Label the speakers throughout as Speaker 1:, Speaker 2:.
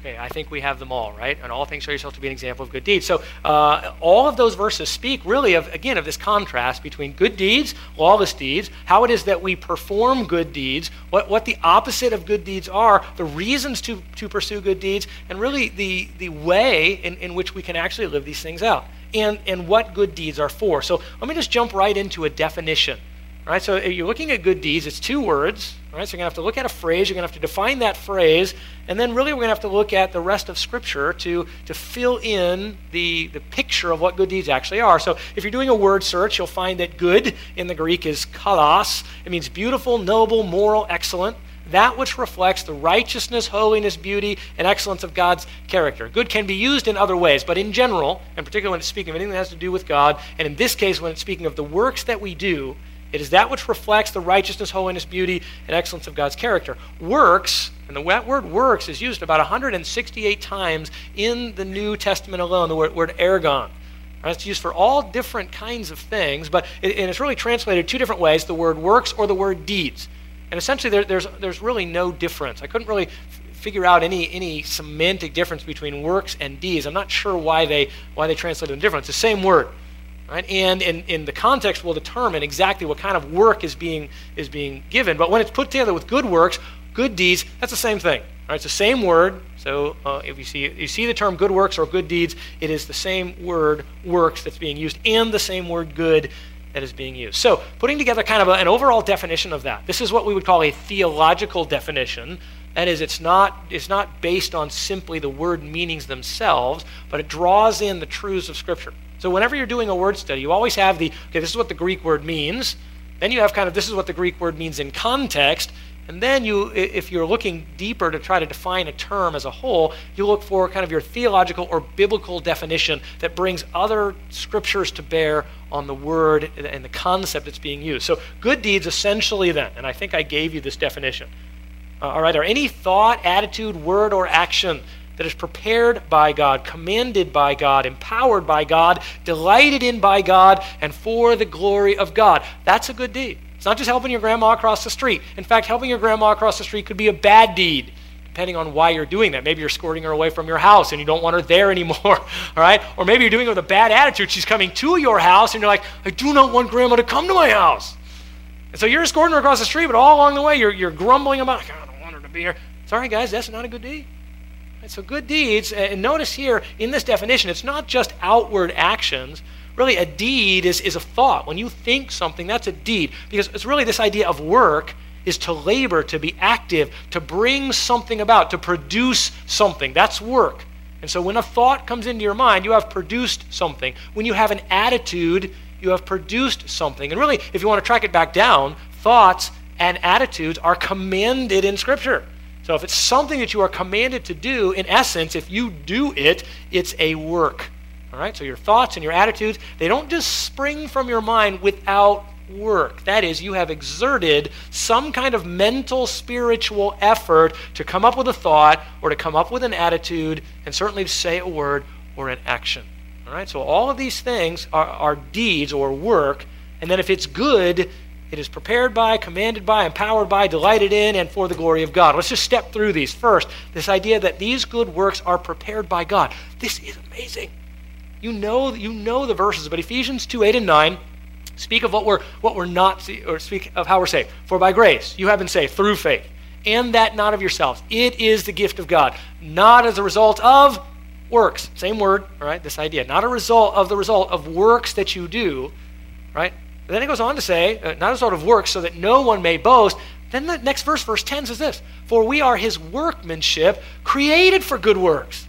Speaker 1: Okay, I think we have them all, right? And all things show yourself to be an example of good deeds. So all of those verses speak really of this contrast between good deeds, lawless deeds, how it is that we perform good deeds, what the opposite of good deeds are, the reasons to pursue good deeds, and really the way in which we can actually live these things out, and what good deeds are for. So let me just jump right into a definition. Right, so you're looking at good deeds, it's 2 words, right? So you're going to have to look at a phrase, you're going to have to define that phrase, and then really we're going to have to look at the rest of Scripture to fill in the picture of what good deeds actually are. So if you're doing a word search, you'll find that good in the Greek is kalos. It means beautiful, noble, moral, excellent. That which reflects the righteousness, holiness, beauty, and excellence of God's character. Good can be used in other ways, but in general, and particularly when it's speaking of anything that has to do with God, and in this case when it's speaking of the works that we do, it is that which reflects the righteousness, holiness, beauty, and excellence of God's character. Works, and the word works is used about 168 times in the New Testament alone, the word ergon. Right, it's used for all different kinds of things, and it's really translated 2 different ways, the word works or the word deeds. And essentially there's really no difference. I couldn't really figure out any semantic difference between works and deeds. I'm not sure why they translated them different. It's the same word. Right? And in the context will determine exactly what kind of work is being given. But when it's put together with good works, good deeds, that's the same thing. Right? It's the same word. So if you see the term good works or good deeds, it is the same word works that's being used and the same word good that is being used. So putting together kind of an overall definition of that. This is what we would call a theological definition. That is, it's not based on simply the word meanings themselves, but it draws in the truths of Scripture. So whenever you're doing a word study, you always have this is what the Greek word means. Then you have this is what the Greek word means in context. And then if you're looking deeper to try to define a term as a whole, you look for kind of your theological or biblical definition that brings other scriptures to bear on the word and the concept that's being used. So good deeds essentially then, and I think I gave you this definition. All right, are any thought, attitude, word, or action that is prepared by God, commanded by God, empowered by God, delighted in by God, and for the glory of God. That's a good deed. It's not just helping your grandma across the street. In fact, helping your grandma across the street could be a bad deed, depending on why you're doing that. Maybe you're escorting her away from your house and you don't want her there anymore, all right? Or maybe you're doing it with a bad attitude. She's coming to your house and you're like, I do not want grandma to come to my house. And so you're escorting her across the street, but all along the way you're grumbling about, I don't want her to be here. Sorry, guys, that's not a good deed. So good deeds, and notice here in this definition, it's not just outward actions. Really, a deed is a thought. When you think something, that's a deed. Because it's really this idea of work is to labor, to be active, to bring something about, to produce something. That's work. And so when a thought comes into your mind, you have produced something. When you have an attitude, you have produced something. And really, if you want to track it back down, thoughts and attitudes are commanded in Scripture. So if it's something that you are commanded to do, in essence, if you do it, it's a work. All right? So your thoughts and your attitudes, they don't just spring from your mind without work. That is, you have exerted some kind of mental, spiritual effort to come up with a thought or to come up with an attitude and certainly to say a word or an action. All right? So all of these things are deeds or work. And then if it's good, it is prepared by, commanded by, empowered by, delighted in, and for the glory of God. Let's just step through these. First, this idea that these good works are prepared by God. This is amazing. You know the verses, but Ephesians 2:8 and 9 speak of what we're not, or speak of how we're saved. For by grace you have been saved through faith, and that not of yourselves. It is the gift of God, not as a result of works. Same word, all right? This idea, not the result of works that you do, right? But then it goes on to say, not a result of works, so that no one may boast. Then the next verse 10 says this, for we are his workmanship, created for good works.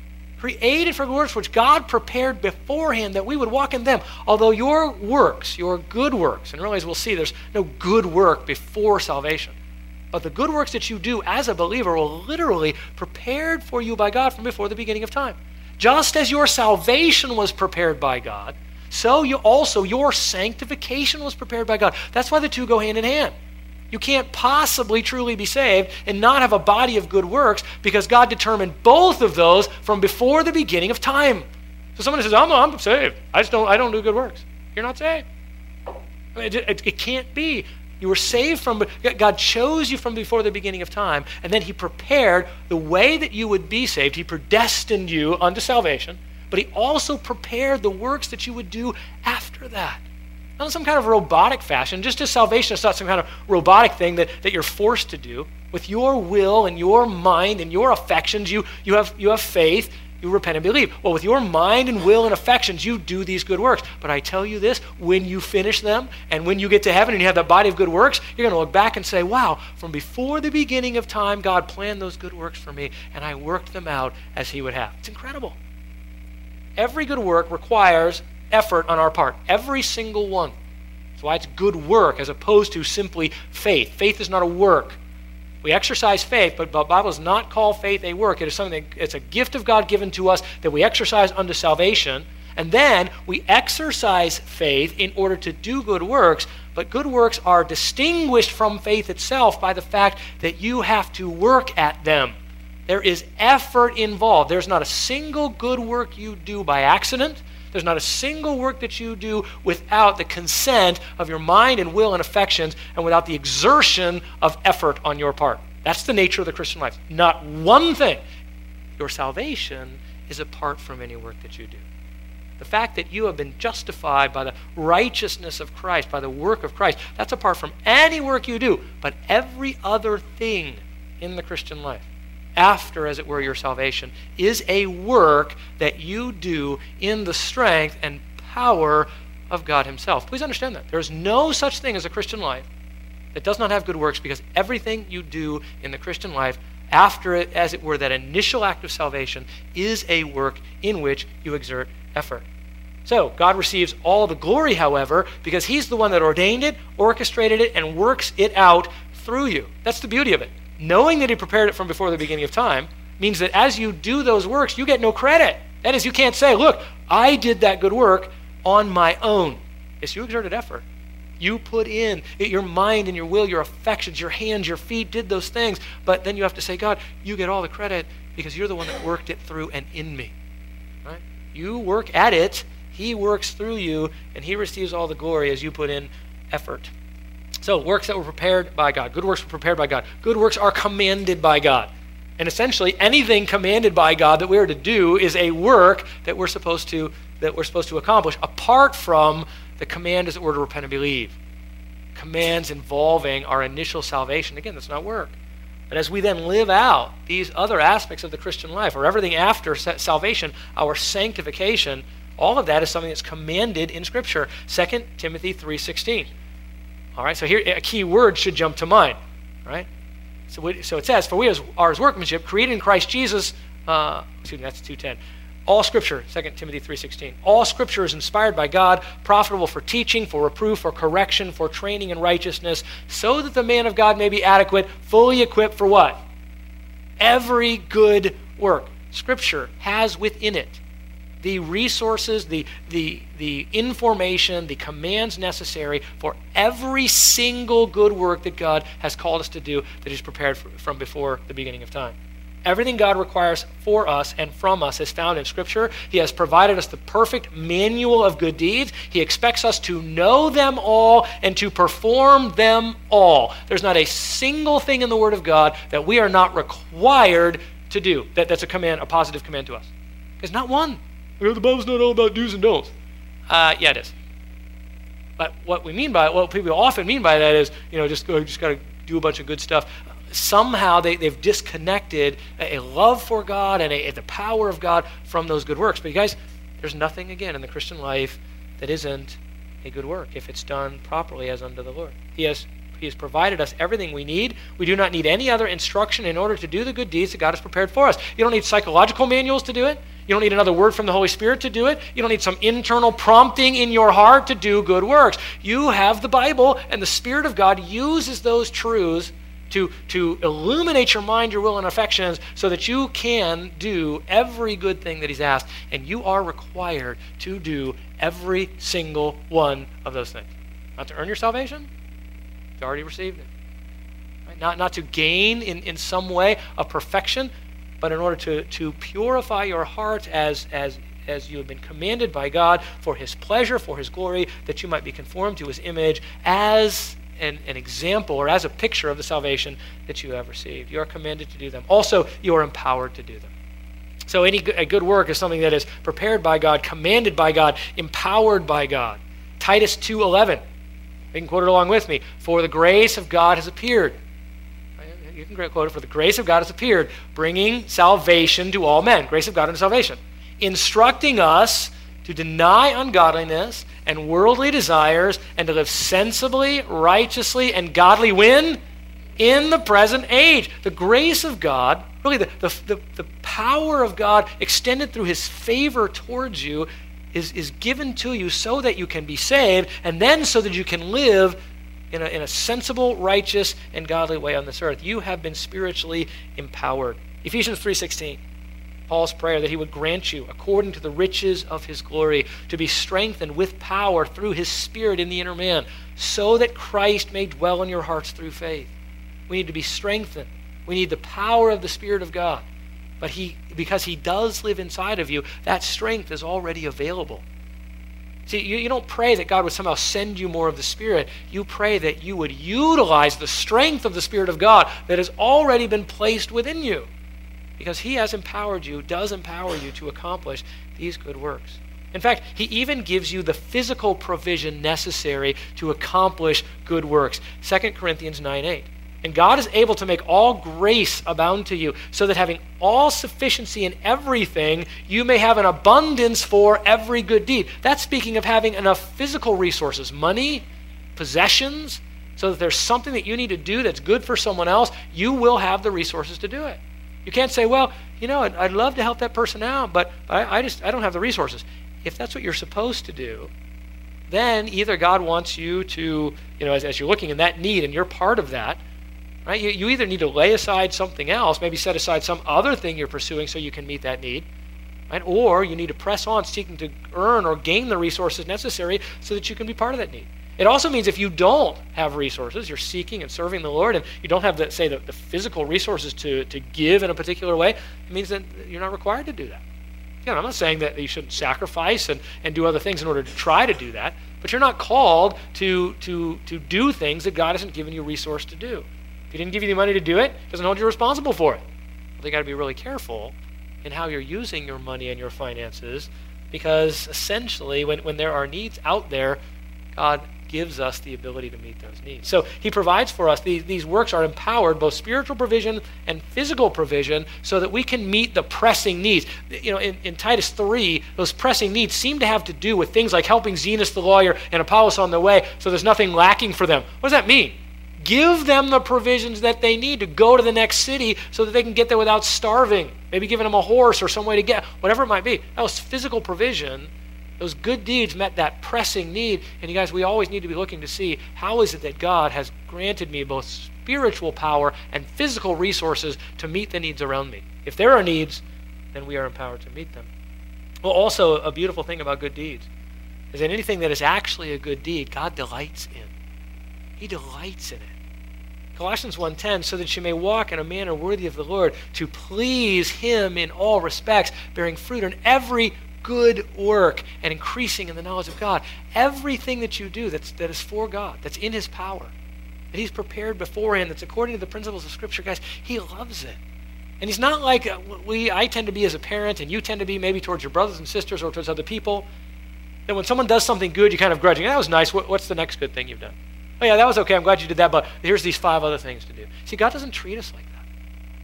Speaker 1: Created for good works, which God prepared beforehand that we would walk in them. Although your works, your good works, and realize we'll see there's no good work before salvation. But the good works that you do as a believer were literally prepared for you by God from before the beginning of time. Just as your salvation was prepared by God, so your sanctification was prepared by God. That's why the two go hand in hand. You can't possibly truly be saved and not have a body of good works because God determined both of those from before the beginning of time. So someone says, I'm saved. I don't do good works. You're not saved. I mean, it can't be. You were saved from, God chose you from before the beginning of time, and then he prepared the way that you would be saved. He predestined you unto salvation, but he also prepared the works that you would do after that. Not in some kind of robotic fashion. Just as salvation is not some kind of robotic thing that you're forced to do. With your will and your mind and your affections, you have faith, you repent and believe. Well, with your mind and will and affections, you do these good works. But I tell you this, when you finish them and when you get to heaven and you have that body of good works, you're going to look back and say, wow, from before the beginning of time, God planned those good works for me, and I worked them out as he would have. It's incredible. Every good work requires effort on our part. Every single one. That's why it's good work as opposed to simply faith. Faith is not a work. We exercise faith, but the Bible does not call faith a work. It is something it's a gift of God given to us that we exercise unto salvation. And then we exercise faith in order to do good works, but good works are distinguished from faith itself by the fact that you have to work at them. There is effort involved. There's not a single good work you do by accident. There's not a single work that you do without the consent of your mind and will and affections and without the exertion of effort on your part. That's the nature of the Christian life. Not one thing. Your salvation is apart from any work that you do. The fact that you have been justified by the righteousness of Christ, by the work of Christ, that's apart from any work you do. But every other thing in the Christian life, after, as it were, your salvation, is a work that you do in the strength and power of God himself. Please understand that. There is no such thing as a Christian life that does not have good works, because everything you do in the Christian life after it, as it were, that initial act of salvation, is a work in which you exert effort. So God receives all the glory, however, because he's the one that ordained it, orchestrated it, and works it out through you. That's the beauty of it. Knowing that he prepared it from before the beginning of time means that as you do those works, you get no credit. That is, you can't say, look, I did that good work on my own. Yes, you exerted effort. You put in your mind and your will, your affections, your hands, your feet, did those things. But then you have to say, God, you get all the credit because you're the one that worked it through and in me. Right? You work at it, he works through you, and he receives all the glory as you put in effort. So works that were prepared by God. Good works were prepared by God. Good works are commanded by God. And essentially anything commanded by God that we are to do is a work that we're supposed to accomplish, apart from the command, as it were, to repent and believe. Commands involving our initial salvation. Again, that's not work. But as we then live out these other aspects of the Christian life, or everything after salvation, our sanctification, all of that is something that's commanded in Scripture. 2 Timothy 3:16. All right, so here a key word should jump to mind, right? So it says, for we are his workmanship, created in Christ Jesus, that's 2:10. All Scripture, 2 Timothy 3:16, all Scripture is inspired by God, profitable for teaching, for reproof, for correction, for training in righteousness, so that the man of God may be adequate, fully equipped for what? Every good work. Scripture has within it the resources, the information, the commands necessary for every single good work that God has called us to do, that he's prepared from before the beginning of time. Everything God requires for us and from us is found in Scripture. He has provided us the perfect manual of good deeds. He expects us to know them all and to perform them all. There's not a single thing in the Word of God that we are not required to do. That's a command, a positive command to us. There's not one. The Bible's not all about do's and don'ts. Yeah, it is. But what people often mean by that is, just got to do a bunch of good stuff. Somehow they've disconnected a love for God and the power of God from those good works. But you guys, there's nothing, again, in the Christian life that isn't a good work if it's done properly as unto the Lord. He has provided us everything we need. We do not need any other instruction in order to do the good deeds that God has prepared for us. You don't need psychological manuals to do it. You don't need another word from the Holy Spirit to do it. You don't need some internal prompting in your heart to do good works. You have the Bible, and the Spirit of God uses those truths to illuminate your mind, your will, and affections so that you can do every good thing that he's asked. And you are required to do every single one of those things. Not to earn your salvation. You've already received it. Right? Not to gain in some way of perfection, but in order to purify your heart as you have been commanded by God for his pleasure, for his glory, that you might be conformed to his image as an example or as a picture of the salvation that you have received. You are commanded to do them. Also, you are empowered to do them. So a good work is something that is prepared by God, commanded by God, empowered by God. Titus 2:11. You can quote it along with me. For the grace of God has appeared. You can quote it. For the grace of God has appeared, bringing salvation to all men. Grace of God and salvation. Instructing us to deny ungodliness and worldly desires and to live sensibly, righteously, and godly when? In the present age. The grace of God, really the power of God extended through his favor towards you is given to you so that you can be saved, and then so that you can live in a sensible, righteous, and godly way on this earth. You have been spiritually empowered. Ephesians 3:16, Paul's prayer that he would grant you, according to the riches of his glory, to be strengthened with power through his Spirit in the inner man, so that Christ may dwell in your hearts through faith. We need to be strengthened. We need the power of the Spirit of God. But because he does live inside of you, that strength is already available. See, you don't pray that God would somehow send you more of the Spirit. You pray that you would utilize the strength of the Spirit of God that has already been placed within you. Because he has empowered you, does empower you to accomplish these good works. In fact, he even gives you the physical provision necessary to accomplish good works. 2 Corinthians 9:8. And God is able to make all grace abound to you, so that having all sufficiency in everything, you may have an abundance for every good deed. That's speaking of having enough physical resources, money, possessions, so that there's something that you need to do that's good for someone else. You will have the resources to do it. You can't say, well, I'd love to help that person out, but I don't have the resources. If that's what you're supposed to do, then either God wants you to, as you're looking in that need and you're part of that, right? You either need to lay aside something else, maybe set aside some other thing you're pursuing so you can meet that need, right? Or you need to press on seeking to earn or gain the resources necessary so that you can be part of that need. It also means if you don't have resources, you're seeking and serving the Lord, and you don't have, the physical resources to give in a particular way, it means that you're not required to do that. Again, I'm not saying that you shouldn't sacrifice and do other things in order to try to do that, but you're not called to do things that God hasn't given you resource to do. If he didn't give you the money to do it, he doesn't hold you responsible for it. Well, you got to be really careful in how you're using your money and your finances, because essentially when there are needs out there, God gives us the ability to meet those needs. So he provides for us. These works are empowered, both spiritual provision and physical provision, so that we can meet the pressing needs. In Titus 3, those pressing needs seem to have to do with things like helping Zenas the lawyer and Apollos on their way, so there's nothing lacking for them. What does that mean? Give them the provisions that they need to go to the next city so that they can get there without starving. Maybe giving them a horse or some way to get, whatever it might be. That was physical provision. Those good deeds met that pressing need. And you guys, we always need to be looking to see, how is it that God has granted me both spiritual power and physical resources to meet the needs around me? If there are needs, then we are empowered to meet them. Well, also a beautiful thing about good deeds is that anything that is actually a good deed, God delights in. He delights in it. Colossians 1:10, so that you may walk in a manner worthy of the Lord, to please him in all respects, bearing fruit in every good work and increasing in the knowledge of God. Everything that you do that is for God, that's in his power, that he's prepared beforehand, that's according to the principles of Scripture, guys, he loves it. And he's not like I tend to be as a parent, and you tend to be maybe towards your brothers and sisters or towards other people. That when someone does something good, you kind of grudge. That was nice. What's the next good thing you've done? Oh yeah, that was okay. I'm glad you did that, but here's these 5 other things to do. See, God doesn't treat us like that.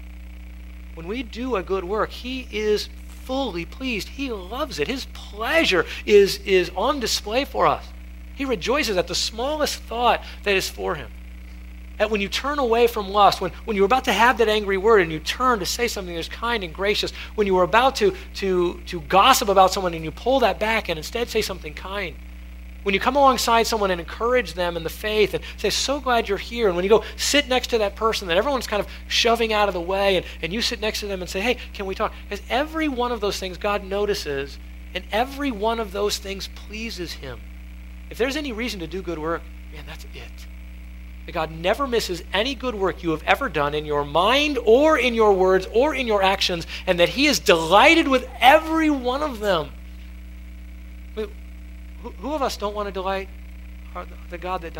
Speaker 1: When we do a good work, he is fully pleased. He loves it. His pleasure is on display for us. He rejoices at the smallest thought that is for him. That when you turn away from lust, when you're about to have that angry word and you turn to say something that's kind and gracious, when you were about to gossip about someone and you pull that back and instead say something kind, when you come alongside someone and encourage them in the faith and say, so glad you're here, and when you go sit next to that person that everyone's kind of shoving out of the way, and you sit next to them and say, hey, can we talk? Because every one of those things God notices, and every one of those things pleases him. If there's any reason to do good work, man, that's it. That God never misses any good work you have ever done in your mind or in your words or in your actions, and that he is delighted with every one of them. Who of us don't want to delight the God that died for us?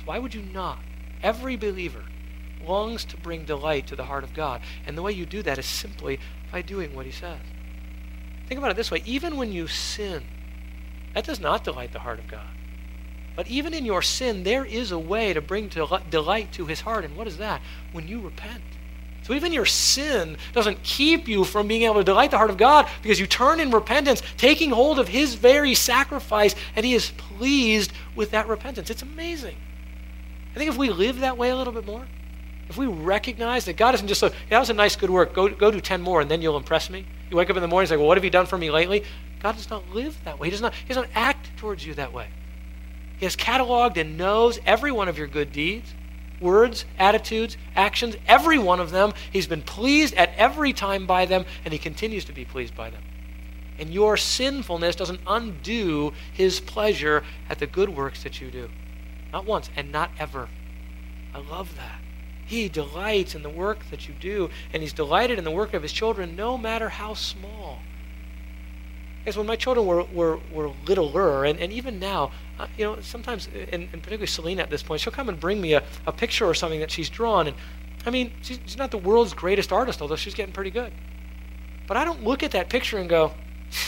Speaker 1: Why would you not? Every believer longs to bring delight to the heart of God. And the way you do that is simply by doing what he says. Think about it this way. Even when you sin, that does not delight the heart of God. But even in your sin, there is a way to bring delight to his heart. And what is that? When you repent. So even your sin doesn't keep you from being able to delight the heart of God, because you turn in repentance, taking hold of his very sacrifice, and he is pleased with that repentance. It's amazing. I think if we live that way a little bit more, if we recognize that God isn't just so, that was a nice, good work, go do 10 more and then you'll impress me. You wake up in the morning and say, well, what have you done for me lately? God does not live that way. He does not act towards you that way. He has cataloged and knows every one of your good deeds, words, attitudes, actions, every one of them. He's been pleased at every time by them, and he continues to be pleased by them. And your sinfulness doesn't undo his pleasure at the good works that you do. Not once and not ever. I love that. He delights in the work that you do, and he's delighted in the work of his children, no matter how small. Because when my children were littler, and even now, sometimes, and particularly Selena at this point, she'll come and bring me a picture or something that she's drawn. And I mean, she's not the world's greatest artist, although she's getting pretty good. But I don't look at that picture and go,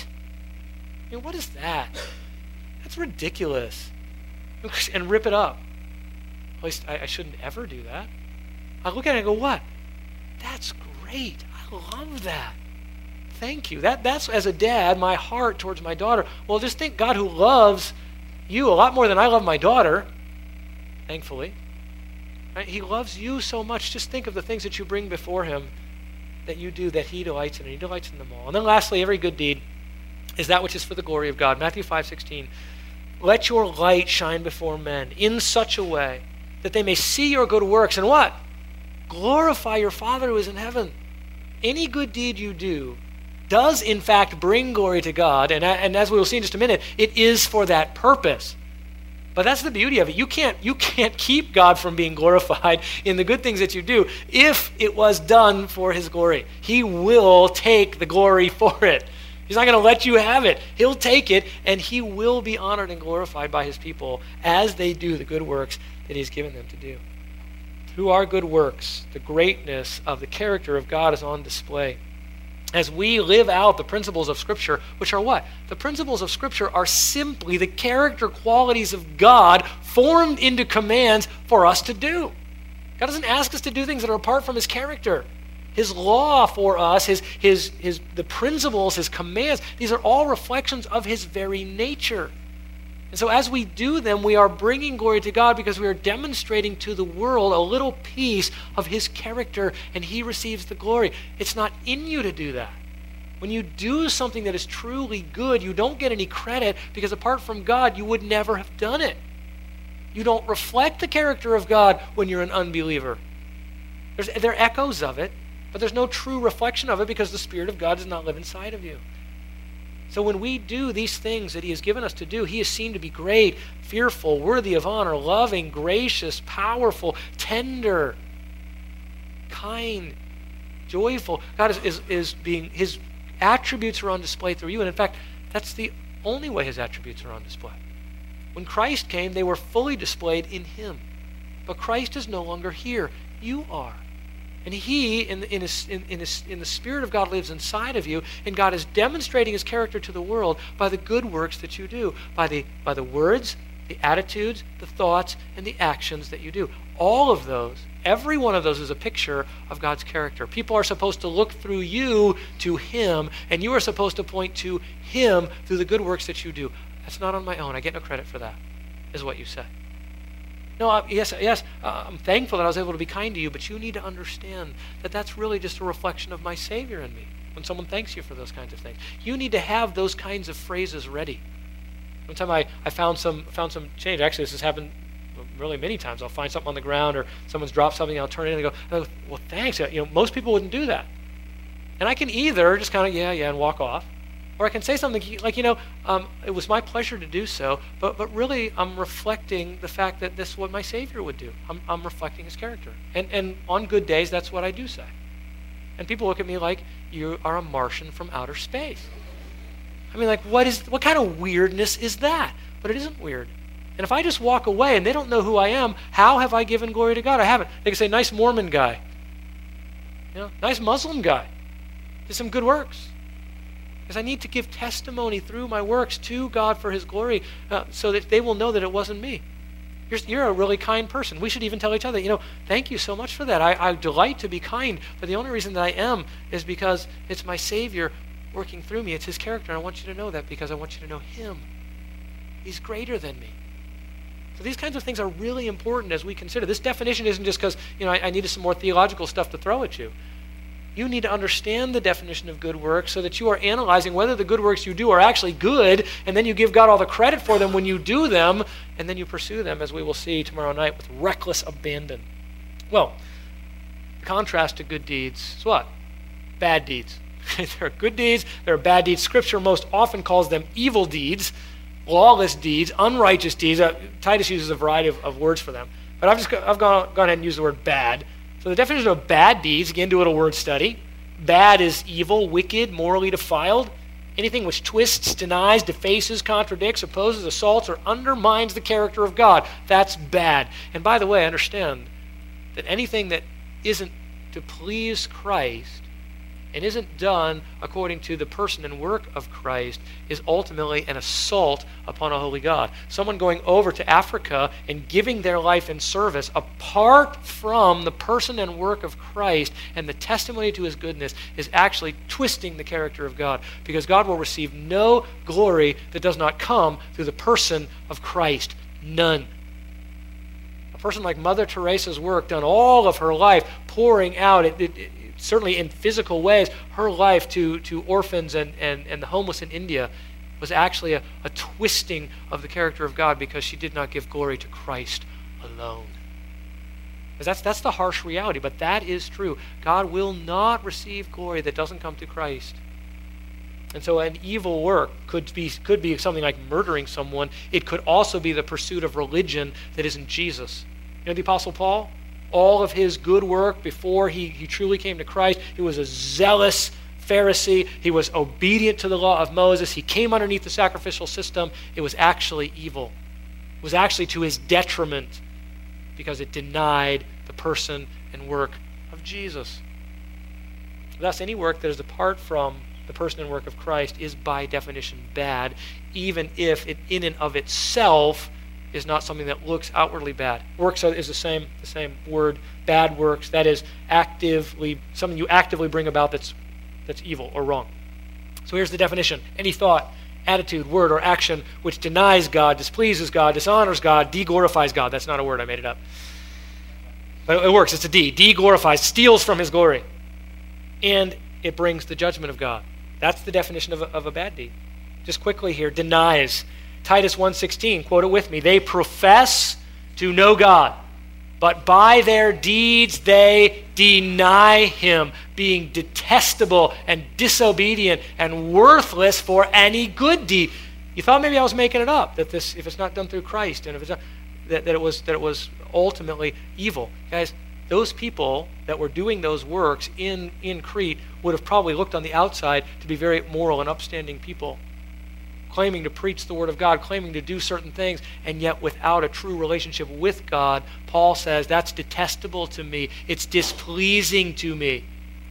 Speaker 1: what is that? That's ridiculous. And rip it up. At least I shouldn't ever do that. I look at it and go, what? That's great. I love that. Thank you. That's, as a dad, my heart towards my daughter. Well, just think, God, who loves you a lot more than I love my daughter, thankfully. Right? He loves you so much. Just think of the things that you bring before him that you do, that he delights in, and he delights in them all. And then lastly, every good deed is that which is for the glory of God. Matthew 5:16. Let your light shine before men in such a way that they may see your good works and what? Glorify your Father who is in heaven. Any good deed you do does in fact bring glory to God, and as we will see in just a minute, it is for that purpose. But that's the beauty of it. You can't keep God from being glorified in the good things that you do if it was done for his glory. He will take the glory for it. He's not going to let you have it. He'll take it, and he will be honored and glorified by his people as they do the good works that he's given them to do. Through our good works, the greatness of the character of God is on display. As we live out the principles of Scripture, which are what? The principles of Scripture are simply the character qualities of God formed into commands for us to do. God doesn't ask us to do things that are apart from his character. His law for us, the principles, his commands, these are all reflections of his very nature. And so as we do them, we are bringing glory to God because we are demonstrating to the world a little piece of his character, and he receives the glory. It's not in you to do that. When you do something that is truly good, you don't get any credit because apart from God, you would never have done it. You don't reflect the character of God when you're an unbeliever. There are echoes of it, but there's no true reflection of it because the Spirit of God does not live inside of you. So when we do these things that he has given us to do, he is seen to be great, fearful, worthy of honor, loving, gracious, powerful, tender, kind, joyful. God is being, his attributes are on display through you. And in fact, that's the only way his attributes are on display. When Christ came, they were fully displayed in him. But Christ is no longer here. You are. And he, in the Spirit of God, lives inside of you, and God is demonstrating his character to the world by the good works that you do, by the words, the attitudes, the thoughts, and the actions that you do. All of those, every one of those is a picture of God's character. People are supposed to look through you to him, and you are supposed to point to him through the good works that you do. That's not on my own. I get no credit for that, is what you say. No, yes, I'm thankful that I was able to be kind to you, but you need to understand that that's really just a reflection of my Savior in me. When someone thanks you for those kinds of things, you need to have those kinds of phrases ready. One time I found some change. Actually, this has happened really many times. I'll find something on the ground or someone's dropped something, I'll turn it in and go, well, thanks. Most people wouldn't do that. And I can either just kind of, yeah, and walk off, or I can say something like, it was my pleasure to do so, but really I'm reflecting the fact that this is what my Savior would do. I'm reflecting his character. And on good days, that's what I do say. And people look at me like, you are a Martian from outer space. I mean, like, what kind of weirdness is that? But it isn't weird. And if I just walk away and they don't know who I am, how have I given glory to God? I haven't. They can say, nice Mormon guy. Nice Muslim guy. Did some good works. Because I need to give testimony through my works to God for his glory so that they will know that it wasn't me. You're a really kind person. We should even tell each other, thank you so much for that. I delight to be kind, but the only reason that I am is because it's my Savior working through me. It's his character, and I want you to know that because I want you to know him. He's greater than me. So these kinds of things are really important as we consider. This definition isn't just because, I needed some more theological stuff to throw at you. You need to understand the definition of good works so that you are analyzing whether the good works you do are actually good, and then you give God all the credit for them when you do them, and then you pursue them, as we will see tomorrow night, with reckless abandon. Well, the contrast to good deeds is what? Bad deeds. There are good deeds, there are bad deeds. Scripture most often calls them evil deeds, lawless deeds, unrighteous deeds. Titus uses a variety of words for them. But I've gone ahead and used the word bad. So the definition of bad deeds, again, do a little word study. Bad is evil, wicked, morally defiled. Anything which twists, denies, defaces, contradicts, opposes, assaults, or undermines the character of God. That's bad. And by the way, understand that anything that isn't to please Christ and isn't done according to the person and work of Christ is ultimately an assault upon a holy God. Someone going over to Africa and giving their life in service apart from the person and work of Christ and the testimony to his goodness is actually twisting the character of God, because God will receive no glory that does not come through the person of Christ. None. A person like Mother Teresa's work, done all of her life, pouring out certainly in physical ways, her life to orphans and the homeless in India was actually a twisting of the character of God, because she did not give glory to Christ alone. Because that's the harsh reality, but that is true. God will not receive glory that doesn't come through Christ. And so an evil work could be something like murdering someone. It could also be the pursuit of religion that isn't Jesus. The Apostle Paul? All of his good work before he truly came to Christ. He was a zealous Pharisee. He was obedient to the law of Moses. He came underneath the sacrificial system. It was actually evil. It was actually to his detriment, because it denied the person and work of Jesus. Thus, any work that is apart from the person and work of Christ is by definition bad, even if it in and of itself is not something that looks outwardly bad. Works is the same word. Bad works, that is something you actively bring about that's evil or wrong. So here's the definition: any thought, attitude, word, or action which denies God, displeases God, dishonors God, deglorifies God. That's not a word, I made it up. But it works, it's a D. Deglorifies, steals from his glory. And it brings the judgment of God. That's the definition of a bad deed. Just quickly here, denies. Titus 1:16, quote it with me. They profess to know God, but by their deeds they deny him, being detestable and disobedient and worthless for any good deed. You thought maybe I was making it up, that if it's not done through Christ, and if it's not, that it was ultimately evil. Guys, those people that were doing those works in Crete would have probably looked on the outside to be very moral and upstanding people, claiming to preach the word of God, claiming to do certain things, and yet without a true relationship with God. Paul says, that's detestable to me. It's displeasing to me.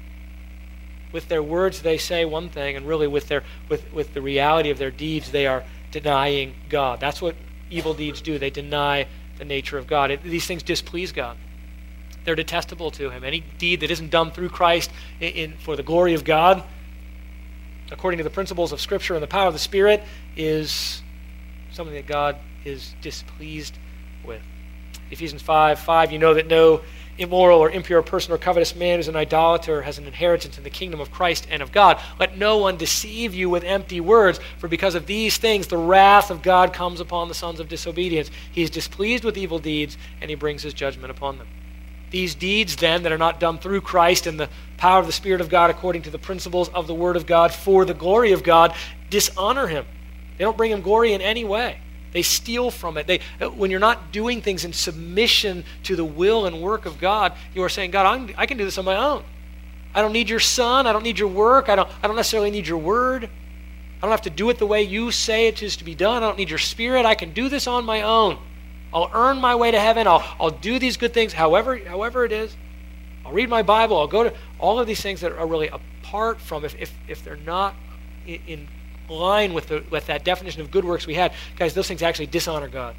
Speaker 1: With their words they say one thing, and really with the reality of their deeds they are denying God. That's what evil deeds do. They deny the nature of God. These things displease God. They're detestable to him. Any deed that isn't done through Christ for the glory of God, according to the principles of Scripture and the power of the Spirit, is something that God is displeased with. Ephesians 5:5, you know that no immoral or impure person or covetous man is an idolater, has an inheritance in the kingdom of Christ and of God. Let no one deceive you with empty words, for because of these things the wrath of God comes upon the sons of disobedience. He is displeased with evil deeds, and he brings his judgment upon them. These deeds, then, that are not done through Christ and the power of the Spirit of God according to the principles of the Word of God for the glory of God, dishonor him. They don't bring him glory in any way. They steal from it. When you're not doing things in submission to the will and work of God, you are saying, God, I can do this on my own. I don't need your son. I don't need your work. I don't necessarily need your word. I don't have to do it the way you say it is to be done. I don't need your Spirit. I can do this on my own. I'll earn my way to heaven. I'll do these good things however it is. I'll read my Bible. I'll go to all of these things that are really apart from, if they're not in line with that definition of good works we had, guys, those things actually dishonor God.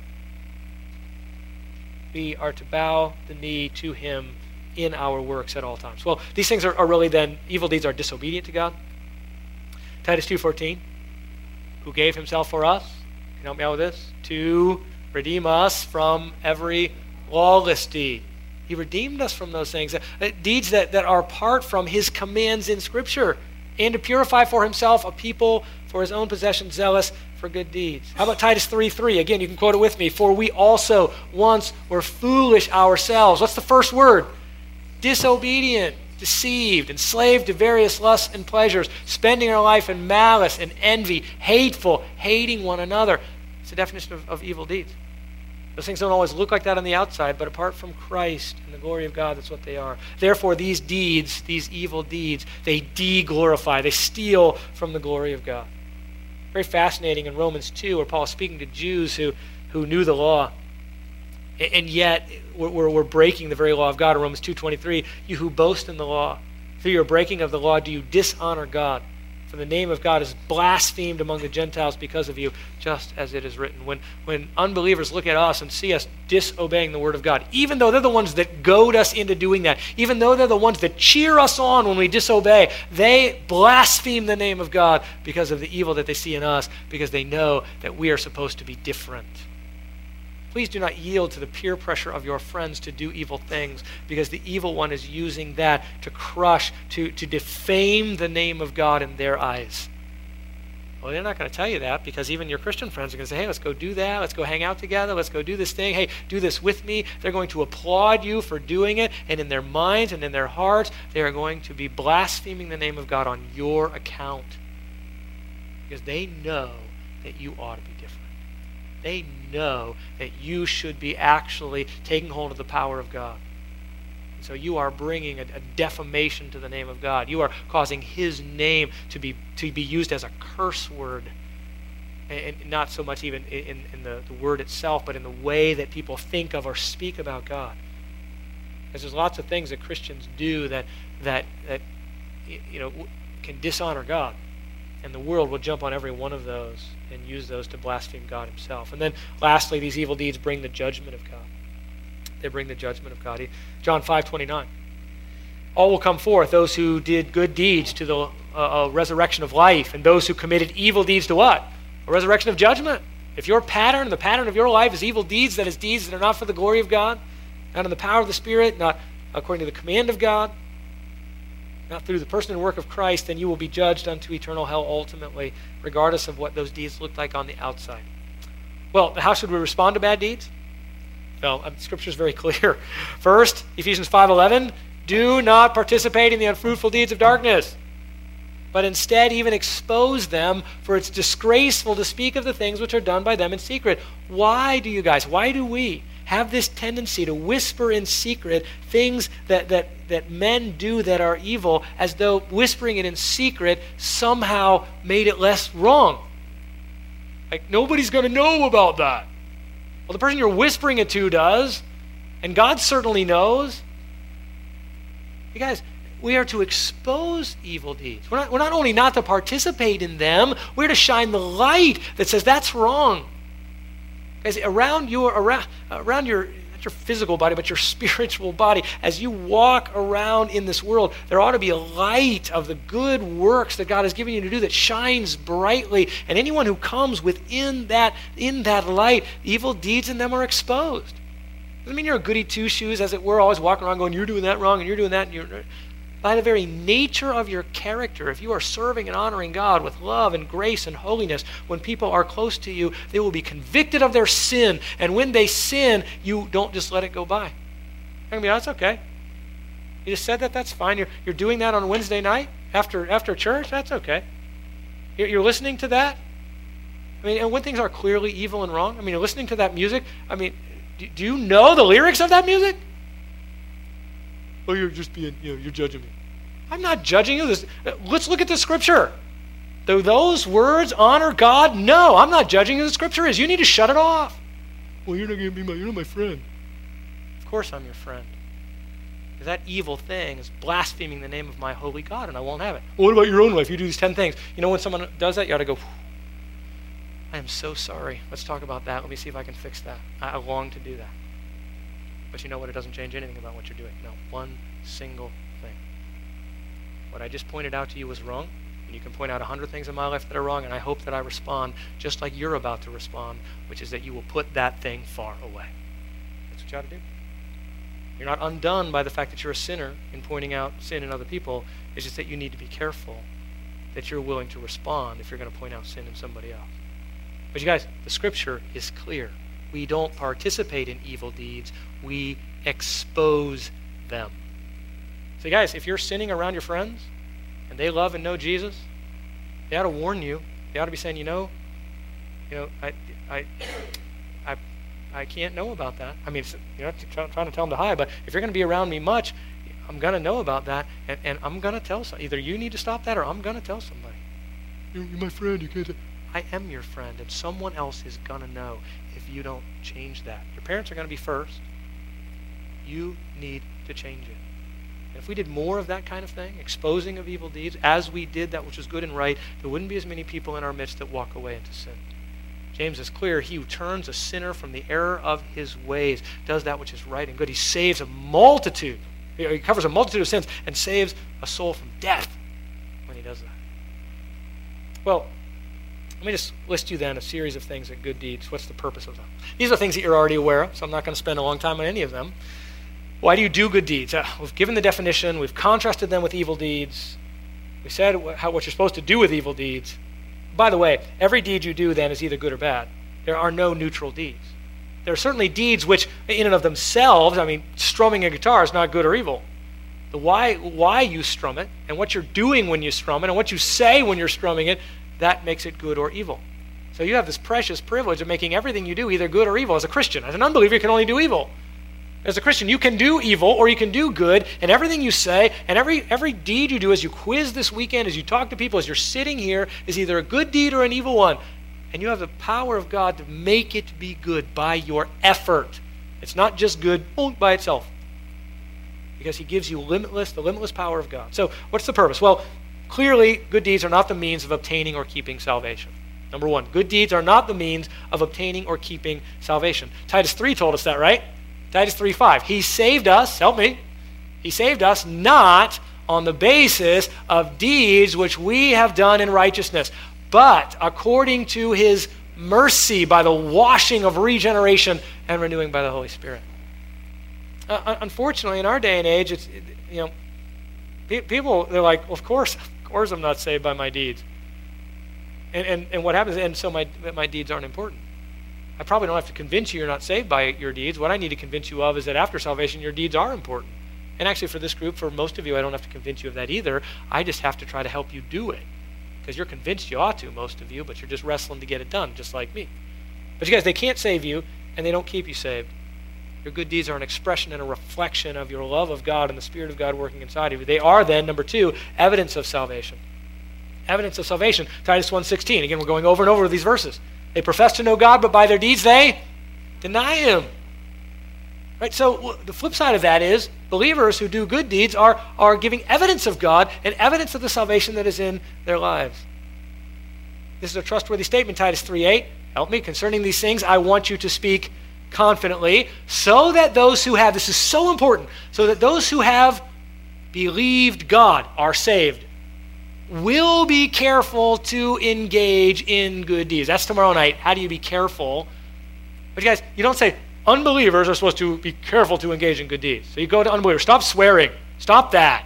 Speaker 1: We are to bow the knee to him in our works at all times. Well, these things are really then, evil deeds are disobedient to God. Titus 2:14, who gave himself for us, can you help me out with this? To redeem us from every lawless deed. He redeemed us from those things, deeds that are apart from his commands in Scripture, and to purify for himself a people for his own possession, zealous for good deeds. How about Titus 3:3? Again, you can quote it with me. For we also once were foolish ourselves. What's the first word? Disobedient, deceived, enslaved to various lusts and pleasures, spending our life in malice and envy, hateful, hating one another. It's the definition of evil deeds. Those things don't always look like that on the outside, but apart from Christ and the glory of God, that's what they are. Therefore, these deeds, these evil deeds, they de-glorify, they steal from the glory of God. Very fascinating in Romans 2, where Paul is speaking to Jews who knew the law, and yet we're breaking the very law of God. In Romans 2:23, you who boast in the law, through your breaking of the law, do you dishonor God? For the name of God is blasphemed among the Gentiles because of you, just as it is written. When unbelievers look at us and see us disobeying the word of God, even though they're the ones that goad us into doing that, even though they're the ones that cheer us on when we disobey, they blaspheme the name of God because of the evil that they see in us, because they know that we are supposed to be different. Please do not yield to the peer pressure of your friends to do evil things, because the evil one is using that to crush, to defame the name of God in their eyes. Well, they're not going to tell you that, because even your Christian friends are going to say, hey, let's go do that. Let's go hang out together. Let's go do this thing. Hey, do this with me. They're going to applaud you for doing it, and in their minds and in their hearts, they are going to be blaspheming the name of God on your account, because they know that you ought to be different. They know that you should be actually taking hold of the power of God. And so you are bringing a defamation to the name of God. You are causing his name to be used as a curse word. And not so much even in the word itself, but in the way that people think of or speak about God. Because there's lots of things that Christians do that can dishonor God. And the world will jump on every one of those and use those to blaspheme God himself. And then lastly, these evil deeds bring the judgment of God. They bring the judgment of God. John 5:29. All will come forth, those who did good deeds to the resurrection of life, and those who committed evil deeds to what? A resurrection of judgment. If your pattern, the pattern of your life is evil deeds, that is deeds that are not for the glory of God, not in the power of the Spirit, not according to the command of God, not through the person and work of Christ, then you will be judged unto eternal hell ultimately, regardless of what those deeds look like on the outside. Well, how should we respond to bad deeds? Well, Scripture is very clear. First, Ephesians 5:11, do not participate in the unfruitful deeds of darkness, but instead even expose them, for it's disgraceful to speak of the things which are done by them in secret. Why do we have this tendency to whisper in secret things that men do that are evil, as though whispering it in secret somehow made it less wrong? Like, nobody's going to know about that. Well, the person you're whispering it to does, and God certainly knows. You guys, we are to expose evil deeds. We're not only not to participate in them, we're to shine the light that says that's wrong. Guys, around your not your physical body, but your spiritual body, as you walk around in this world, there ought to be a light of the good works that God has given you to do that shines brightly. And anyone who comes within that light, evil deeds in them are exposed. Doesn't mean you're a goody two-shoes, as it were, always walking around going, you're doing that wrong and you're doing that. And by the very nature of your character, if you are serving and honoring God with love and grace and holiness, when people are close to you, they will be convicted of their sin. And when they sin, you don't just let it go by. You're going to be, oh, that's okay. You just said that, that's fine. You're doing that on Wednesday night after church, that's okay. You're listening to that? I mean, and when things are clearly evil and wrong, I mean, you're listening to that music. I mean, do you know the lyrics of that music? Oh, you're just being, you're judging me. I'm not judging you. Let's look at the Scripture. Do those words honor God? No, I'm not judging who the Scripture is. You need to shut it off. Well, you're not my friend. Of course I'm your friend. Because that evil thing is blaspheming the name of my holy God, and I won't have it. Well, what about your own life? You do these 10 things. You know, when someone does that, you ought to go, I am so sorry. Let's talk about that. Let me see if I can fix that. I long to do that. But you know what? It doesn't change anything about what you're doing. No, one single thing. What I just pointed out to you was wrong, and you can point out 100 things in my life that are wrong, and I hope that I respond just like you're about to respond, which is that you will put that thing far away. That's what you ought to do. You're not undone by the fact that you're a sinner in pointing out sin in other people. It's just that you need to be careful that you're willing to respond if you're going to point out sin in somebody else. But you guys, the Scripture is clear. We don't participate in evil deeds. We expose them. So guys, if you're sinning around your friends and they love and know Jesus, they ought to warn you. They ought to be saying, I can't know about that. I mean, you're not trying to tell them to hide, but if you're going to be around me much, I'm going to know about that, and I'm going to tell somebody. Either you need to stop that, or I'm going to tell somebody. You're my friend. You can't. I am your friend, and someone else is going to know if you don't change that. Your parents are going to be first. You need to change it. And if we did more of that kind of thing, exposing of evil deeds, as we did that which was good and right, there wouldn't be as many people in our midst that walk away into sin. James is clear. He who turns a sinner from the error of his ways does that which is right and good. He saves a multitude. He covers a multitude of sins and saves a soul from death when he does that. Well, let me just list you then a series of things that good deeds. What's the purpose of them? These are things that you're already aware of, so I'm not going to spend a long time on any of them. Why do you do good deeds? We've given the definition. We've contrasted them with evil deeds. We said what you're supposed to do with evil deeds. By the way, every deed you do then is either good or bad. There are no neutral deeds. There are certainly deeds which, in and of themselves, strumming a guitar is not good or evil. The why you strum it, and what you're doing when you strum it, and what you say when you're strumming it, that makes it good or evil. So you have this precious privilege of making everything you do either good or evil as a Christian. As an unbeliever, you can only do evil. As a Christian, you can do evil or you can do good, and everything you say and every deed you do as you quiz this weekend, as you talk to people, as you're sitting here, is either a good deed or an evil one. And you have the power of God to make it be good by your effort. It's not just good by itself, because he gives you the limitless power of God. So what's the purpose? Well, clearly, good deeds are not the means of obtaining or keeping salvation. Number one, good deeds are not the means of obtaining or keeping salvation. Titus 3 told us that, right? Titus 3:5. He saved us, help me, he saved us not on the basis of deeds which we have done in righteousness, but according to his mercy by the washing of regeneration and renewing by the Holy Spirit. Unfortunately, in our day and age, people, they're like, well, of course I'm not saved by my deeds. And what happens, and so my deeds aren't important. I probably don't have to convince you you're not saved by your deeds. What I need to convince you of is that after salvation, your deeds are important. And actually for this group, for most of you, I don't have to convince you of that either. I just have to try to help you do it. Because you're convinced you ought to, most of you, but you're just wrestling to get it done, just like me. But you guys, they can't save you, and they don't keep you saved. Your good deeds are an expression and a reflection of your love of God and the Spirit of God working inside of you. They are then, number two, evidence of salvation. Evidence of salvation. Titus 1:16. Again, we're going over and over these verses. They profess to know God, but by their deeds they deny him. Right? So the flip side of that is believers who do good deeds are giving evidence of God and evidence of the salvation that is in their lives. This is a trustworthy statement, Titus 3:8. Help me, concerning these things, I want you to speak confidently, so that those who have, this is so important, so that those who have believed God are saved, will be careful to engage in good deeds. That's tomorrow night. How do you be careful? But you guys, you don't say unbelievers are supposed to be careful to engage in good deeds. So you go to unbelievers. Stop swearing. Stop that.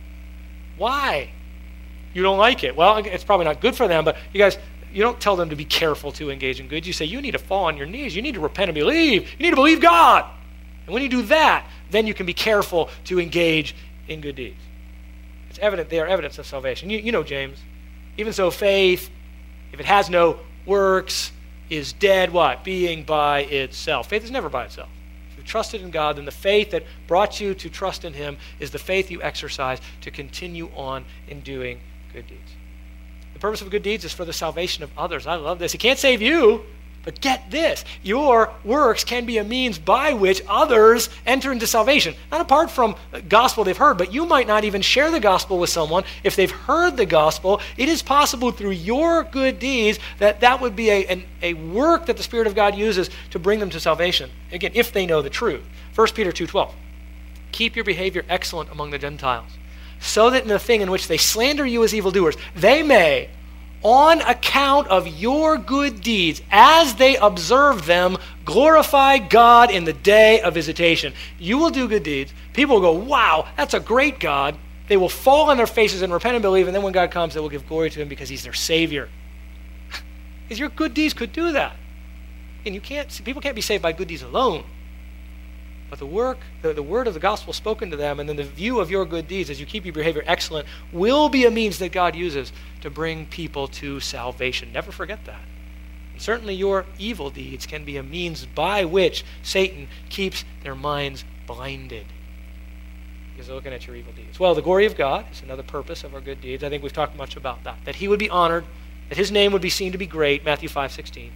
Speaker 1: Why? You don't like it. Well, it's probably not good for them, but you guys, you don't tell them to be careful to engage in good. You say you need to fall on your knees. You need to repent and believe. You need to believe God. And when you do that, then you can be careful to engage in good deeds. It's evident they are evidence of salvation. You know James. Even so, faith, if it has no works, is dead, what? Being by itself. Faith is never by itself. If you've trusted in God, then the faith that brought you to trust in him is the faith you exercise to continue on in doing good deeds. The purpose of good deeds is for the salvation of others. I love this. It can't save you, but get this. Your works can be a means by which others enter into salvation. Not apart from the gospel they've heard, but you might not even share the gospel with someone. If they've heard the gospel, it is possible through your good deeds that would be a work that the Spirit of God uses to bring them to salvation. Again, if they know the truth. 1 Peter 2:12. Keep your behavior excellent among the Gentiles, so that in the thing in which they slander you as evildoers, they may, on account of your good deeds, as they observe them, glorify God in the day of visitation. You will do good deeds. People will go, wow, that's a great God. They will fall on their faces and repent and believe, and then when God comes, they will give glory to him because he's their Savior. Because your good deeds could do that. And people can't be saved by good deeds alone. But the word of the gospel spoken to them, and then the view of your good deeds as you keep your behavior excellent, will be a means that God uses to bring people to salvation. Never forget that. And certainly your evil deeds can be a means by which Satan keeps their minds blinded, because they're looking at your evil deeds. Well, the glory of God is another purpose of our good deeds. I think we've talked much about that. That he would be honored, that his name would be seen to be great, Matthew 5:16.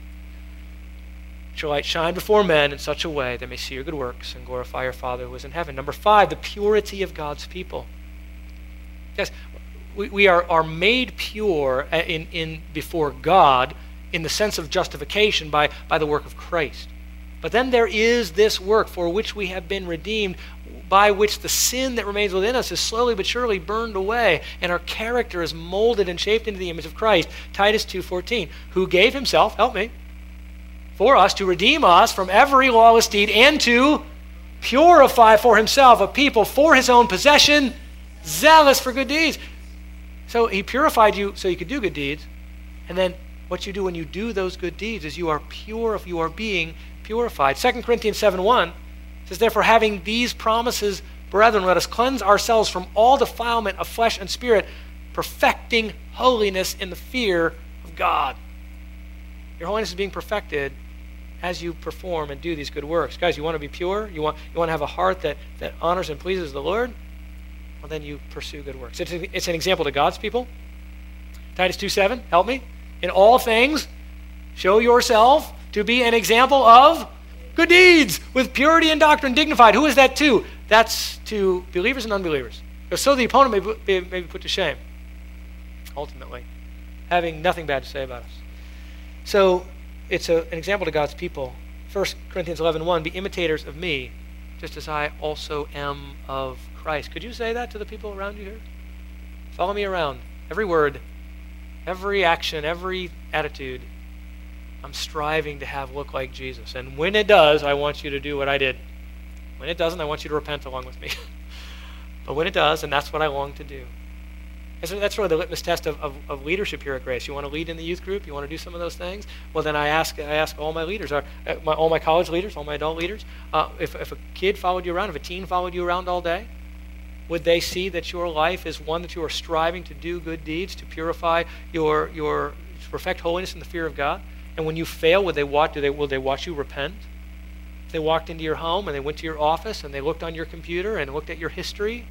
Speaker 1: Let your light shine before men in such a way they may see your good works and glorify your Father who is in heaven. Number 5, the purity of God's people. Yes, we are made pure in before God in the sense of justification by the work of Christ. But then there is this work for which we have been redeemed, by which the sin that remains within us is slowly but surely burned away, and our character is molded and shaped into the image of Christ. Titus 2:14, who gave himself, help me, for us to redeem us from every lawless deed and to purify for himself a people for his own possession, zealous for good deeds. So he purified you so you could do good deeds. And then what you do when you do those good deeds is you are pure, if you are being purified. 2 Corinthians 7:1 says, therefore, having these promises, brethren, let us cleanse ourselves from all defilement of flesh and spirit, perfecting holiness in the fear of God. Your holiness is being perfected as you perform and do these good works. Guys, you want to be pure? You want to have a heart that honors and pleases the Lord? Well, then you pursue good works. It's an example to God's people. Titus 2:7, help me. In all things, show yourself to be an example of good deeds, with purity and doctrine dignified. Who is that to? That's to believers and unbelievers. So the opponent may be put to shame, ultimately, having nothing bad to say about us. So it's an example to God's people. 1 Corinthians 11:1, be imitators of me, just as I also am of Christ. Could you say that to the people around you here? Follow me around. Every word, every action, every attitude, I'm striving to have look like Jesus. And when it does, I want you to do what I did. When it doesn't, I want you to repent along with me. But when it does, and that's what I long to do. That's really the litmus test of leadership here at Grace. You want to lead in the youth group? You want to do some of those things? Well, then I ask all my leaders, all my college leaders, all my adult leaders, if a kid followed you around, if a teen followed you around all day, would they see that your life is one that you are striving to do good deeds, to purify to perfect holiness in the fear of God? And when you fail, will they watch you repent? If they walked into your home and they went to your office and they looked on your computer and looked at your history,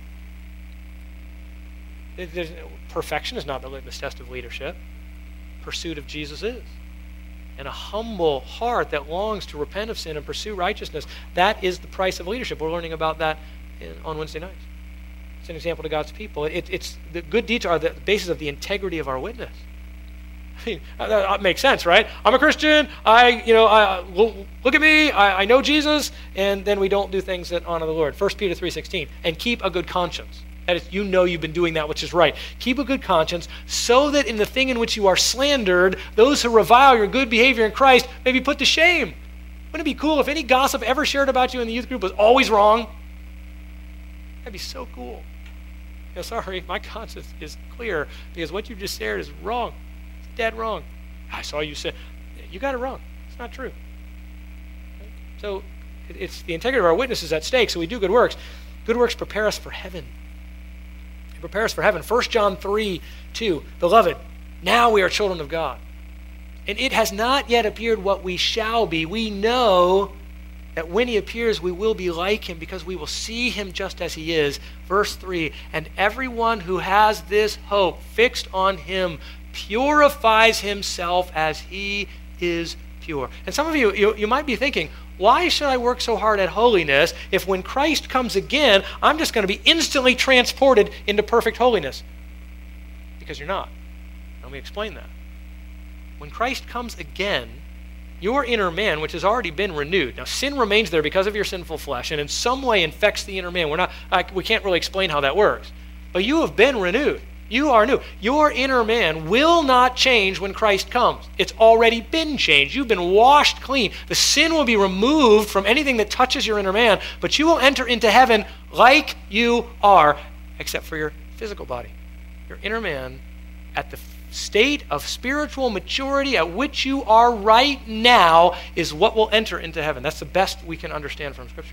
Speaker 1: perfection is not the litmus test of leadership. Pursuit of Jesus is. And a humble heart that longs to repent of sin and pursue righteousness, that is the price of leadership. We're learning about that on Wednesday nights. It's an example to God's people. It's the good deeds are the basis of the integrity of our witness. I mean, that makes sense, right? I'm a Christian. Look at me. I know Jesus, and then we don't do things that honor the Lord. 1 Peter 3:16, and keep a good conscience. That is, you've been doing that which is right. Keep a good conscience, so that in the thing in which you are slandered, those who revile your good behavior in Christ may be put to shame. Wouldn't it be cool if any gossip ever shared about you in the youth group was always wrong? That'd be so cool. Sorry, my conscience is clear because what you just shared is wrong. It's dead wrong. I saw you say, you got it wrong. It's not true. So it's the integrity of our witness is at stake, so we do good works. Good works prepare us for heaven. They prepare us for heaven. 1 John 3:2, beloved, now we are children of God. And it has not yet appeared what we shall be. We know that when he appears, we will be like him because we will see him just as he is. Verse 3, and everyone who has this hope fixed on him purifies himself as he is pure. And some of you might be thinking, why should I work so hard at holiness if when Christ comes again, I'm just going to be instantly transported into perfect holiness? Because you're not. Let me explain that. When Christ comes again, your inner man, which has already been renewed. Now, sin remains there because of your sinful flesh, and in some way infects the inner man. We can't really explain how that works. But you have been renewed. You are new. Your inner man will not change when Christ comes. It's already been changed. You've been washed clean. The sin will be removed from anything that touches your inner man, but you will enter into heaven like you are, except for your physical body. Your inner man, at the state of spiritual maturity at which you are right now, is what will enter into heaven. That's the best we can understand from Scripture.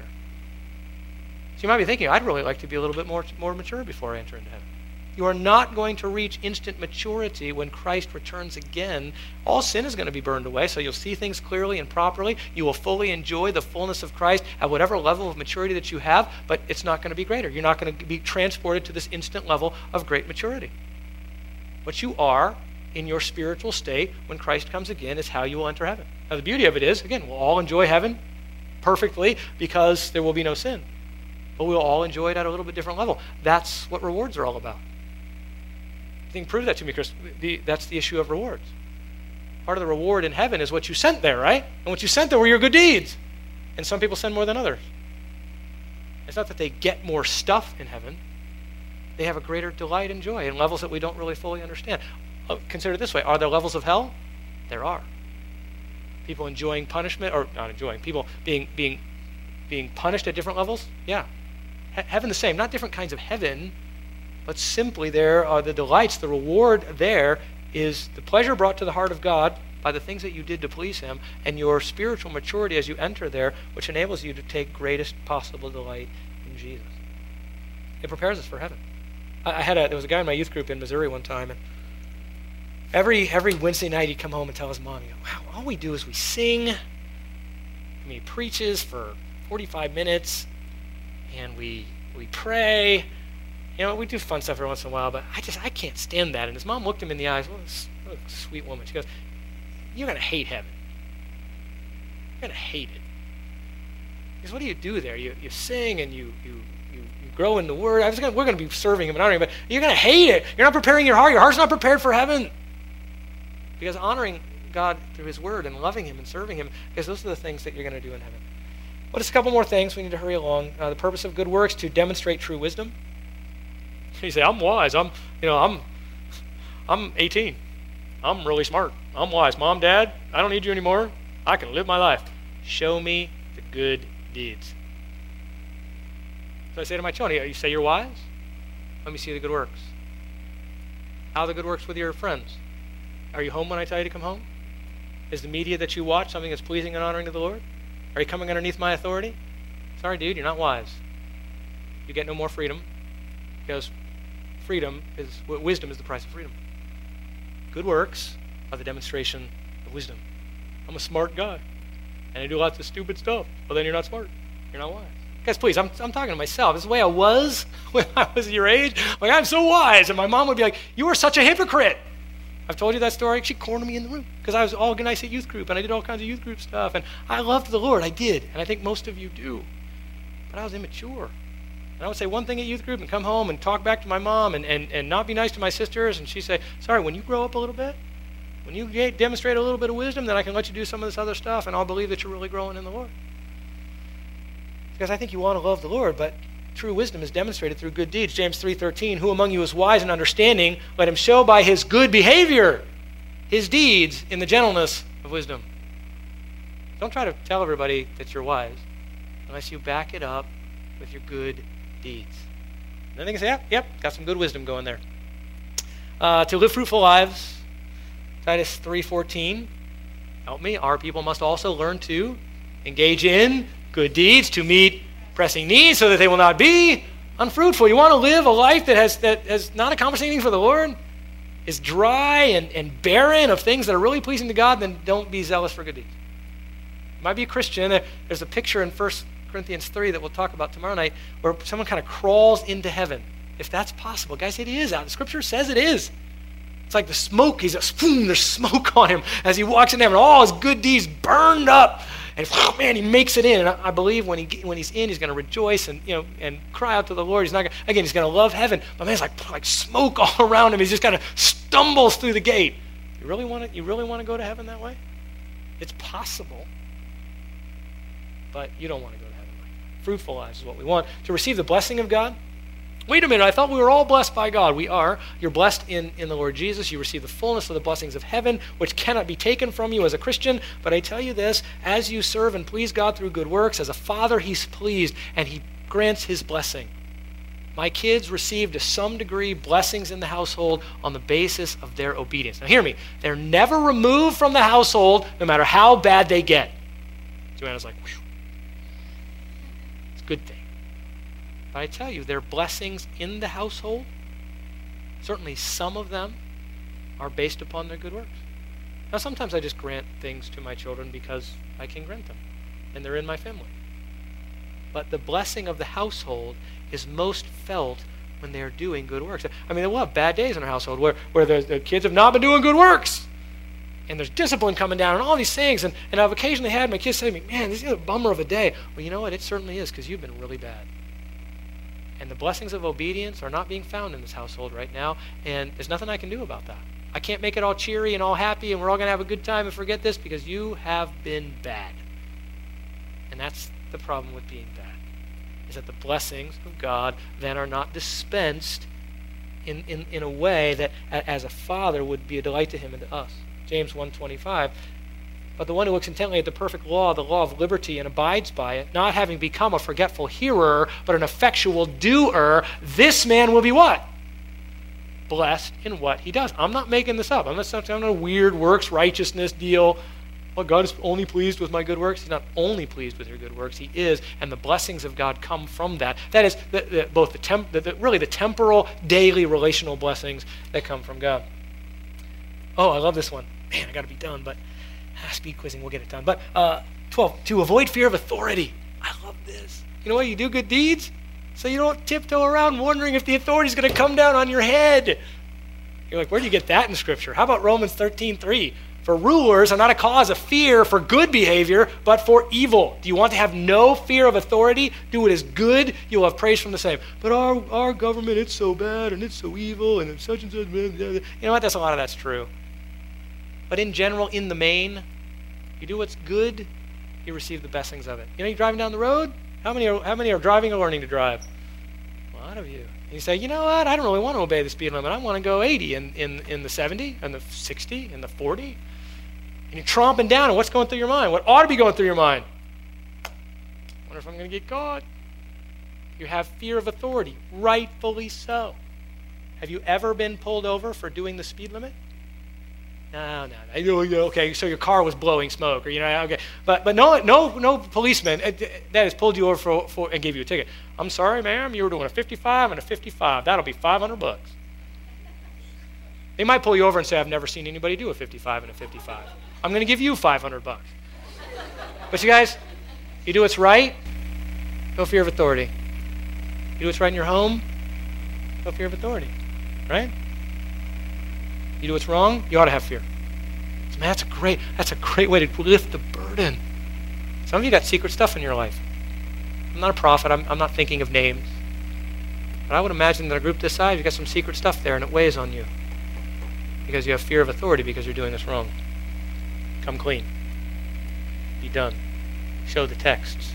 Speaker 1: So you might be thinking, I'd really like to be a little bit more mature before I enter into heaven. You are not going to reach instant maturity when Christ returns again. All sin is going to be burned away, so you'll see things clearly and properly. You will fully enjoy the fullness of Christ at whatever level of maturity that you have, but it's not going to be greater. You're not going to be transported to this instant level of great maturity. What you are in your spiritual state when Christ comes again is how you will enter heaven. Now, the beauty of it is, again, we'll all enjoy heaven perfectly because there will be no sin. But we'll all enjoy it at a little bit different level. That's what rewards are all about. I think prove that to me, Chris. That's the issue of rewards. Part of the reward in heaven is what you sent there, right? And what you sent there were your good deeds. And some people send more than others. It's not that they get more stuff in heaven. They have a greater delight and joy in levels that we don't really fully understand. Consider it this way. Are there levels of hell? There are. People enjoying punishment, or not enjoying, people being punished at different levels? Yeah. Heaven the same. Not different kinds of heaven, but simply there are the delights, the reward there is the pleasure brought to the heart of God by the things that you did to please him, and your spiritual maturity as you enter there, which enables you to take greatest possible delight in Jesus. It prepares us for heaven. There was a guy in my youth group in Missouri one time, and every Wednesday night he'd come home and tell his mom, wow, all we do is we sing. He preaches for 45 minutes, and we pray. We do fun stuff every once in a while, but I can't stand that. And his mom looked him in the eyes. What a sweet woman. She goes, you're going to hate heaven. You're going to hate it. Because what do you do there? You sing and you grow in the Word. We're going to be serving him and honoring him, but you're going to hate it. You're not preparing your heart. Your heart's not prepared for heaven. Because honoring God through his Word and loving him and serving him, because those are the things that you're going to do in heaven. Well, just a couple more things. We need to hurry along. The purpose of good works, to demonstrate true wisdom. You say, I'm wise. I'm 18. I'm really smart. I'm wise. Mom, Dad, I don't need you anymore. I can live my life. Show me the good deeds. So I say to my children, you say you're wise? Let me see the good works. How are the good works with your friends? Are you home when I tell you to come home? Is the media that you watch something that's pleasing and honoring to the Lord? Are you coming underneath my authority? Sorry, dude, you're not wise. You get no more freedom, because wisdom is the price of freedom. Good works are the demonstration of wisdom. I'm a smart guy, and I do lots of stupid stuff. Well, then you're not smart. You're not wise. Guys, please, I'm talking to myself. This is the way I was when I was your age. Like, I'm so wise. And my mom would be like, you are such a hypocrite. I've told you that story. She cornered me in the room because I was all nice at youth group, and I did all kinds of youth group stuff, and I loved the Lord. I did, and I think most of you do. But I was immature. And I would say one thing at youth group and come home and talk back to my mom and not be nice to my sisters, and she'd say, sorry, when you grow up a little bit, when you demonstrate a little bit of wisdom, then I can let you do some of this other stuff, and I'll believe that you're really growing in the Lord. Because I think you want to love the Lord, but true wisdom is demonstrated through good deeds. James 3:13, who among you is wise and understanding, let him show by his good behavior his deeds in the gentleness of wisdom. Don't try to tell everybody that you're wise unless you back it up with your good deeds. And then they can say, yep, got some good wisdom going there. To live fruitful lives, Titus 3:14, help me, our people must also learn to engage in good deeds, to meet pressing needs so that they will not be unfruitful. You want to live a life that has not accomplished anything for the Lord, is dry and barren of things that are really pleasing to God, then don't be zealous for good deeds. You might be a Christian. There's a picture in 1 Corinthians 3 that we'll talk about tomorrow night where someone kind of crawls into heaven. If that's possible, guys, it is out. The Scripture says it is. It's like the smoke, there's smoke on him as he walks in heaven. All his good deeds burned up. And man, he makes it in. And I believe when he's in, he's going to rejoice and cry out to the Lord. He's going to love heaven. But man, it's like smoke all around him. He just kind of stumbles through the gate. You really want to go to heaven that way? It's possible. But you don't want to go to heaven like that. Fruitful lives is what we want. To receive the blessing of God. Wait a minute, I thought we were all blessed by God. We are. You're blessed in the Lord Jesus. You receive the fullness of the blessings of heaven, which cannot be taken from you as a Christian. But I tell you this, as you serve and please God through good works, as a father, he's pleased, and he grants his blessing. My kids received, to some degree, blessings in the household on the basis of their obedience. Now hear me, they're never removed from the household, no matter how bad they get. Joanna's like, whew. It's a good thing. I tell you, their blessings in the household, certainly some of them are based upon their good works. Now, sometimes I just grant things to my children because I can grant them, and they're in my family. But the blessing of the household is most felt when they're doing good works. I mean, we'll have bad days in our household where the kids have not been doing good works, and there's discipline coming down and all these things, and I've occasionally had my kids say to me, man, this is a bummer of a day. Well, you know what? It certainly is, because you've been really bad. And the blessings of obedience are not being found in this household right now, and there's nothing I can do about that. I can't make it all cheery and all happy and we're all going to have a good time and forget this, because you have been bad. And that's the problem with being bad, is that the blessings of God then are not dispensed in a way that as a father would be a delight to him and to us. James 1:25. But the one who looks intently at the perfect law, the law of liberty, and abides by it, not having become a forgetful hearer, but an effectual doer, this man will be what? Blessed in what he does. I'm not making this up. I'm not a weird works righteousness deal. Well, God is only pleased with my good works. He's not only pleased with your good works. He is, and the blessings of God come from that. That is both the temporal, daily, relational blessings that come from God. Oh, I love this one. Man, I got to be done, but speed quizzing, we'll get it done. But 12, to avoid fear of authority. I love this. You know what? You do good deeds so you don't tiptoe around wondering if the authority is going to come down on your head. You're like, where do you get that in Scripture? How about Romans 13:3? For rulers are not a cause of fear for good behavior, but for evil. Do you want to have no fear of authority? Do what is good, you'll have praise from the same. But our government, it's so bad, and it's so evil, and it's such and such. You know what? A lot of that's true. But in general, in the main, you do what's good, you receive the blessings of it. You know, you're driving down the road. How many are driving or learning to drive? A lot of you. And you say, you know what? I don't really want to obey the speed limit. I want to go 80 in the 70, and the 60, and the 40. And you're tromping down, and what's going through your mind? What ought to be going through your mind? I wonder if I'm going to get caught. You have fear of authority, rightfully so. Have you ever been pulled over for doing the speed limit? No. Okay, so your car was blowing smoke, or okay, but no policeman that has pulled you over for and gave you a ticket. I'm sorry, ma'am, you were doing a 55 and a 55. That'll be $500. They might pull you over and say, I've never seen anybody do a 55 and a 55. I'm going to give you $500. But you guys, you do what's right, no fear of authority. You do what's right in your home, no fear of authority, right? You do what's wrong, you ought to have fear. So, man, that's a great way to lift the burden. Some of you got secret stuff in your life. I'm not a prophet. I'm not thinking of names. But I would imagine that a group this size, you got some secret stuff there, and it weighs on you because you have fear of authority because you're doing this wrong. Come clean. Be done. Show the texts.